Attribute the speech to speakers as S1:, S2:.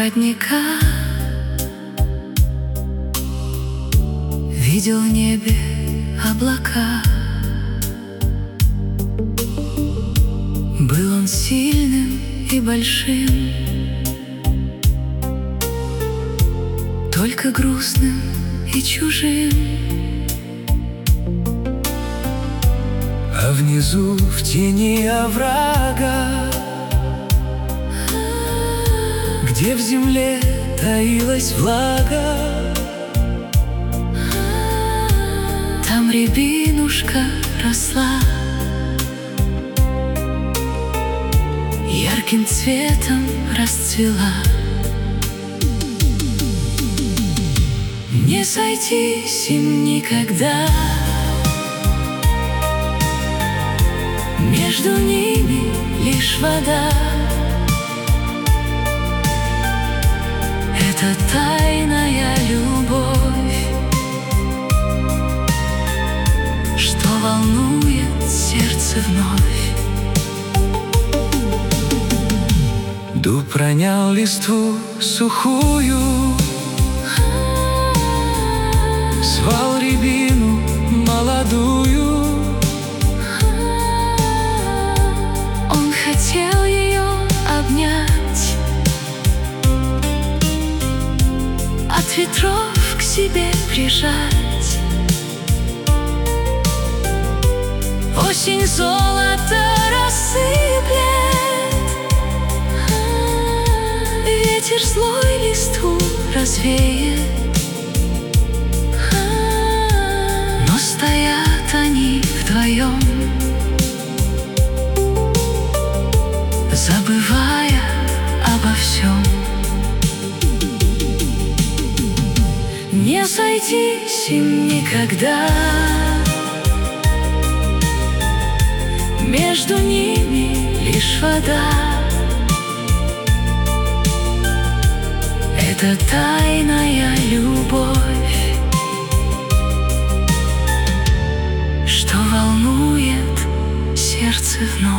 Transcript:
S1: родника видел в небе облака. Был он сильным и большим, только грустным и чужим. А внизу в тени оврага, где в земле таилась влага, там рябинушка росла, ярким цветом расцвела. Не сойтись им никогда, между ними лишь вода. Это тайная любовь, что волнует сердце вновь. Дуб ронял листву сухую, звал рябину молодую. Он хотел ее обнять, от ветров к себе прижать. Осень золото рассыплет, ветер злой листву развеет. Но стоят они вдвоем, забывая обо всем. Не сойтись им никогда, между ними лишь вода. Это тайная любовь, что волнует сердце вновь.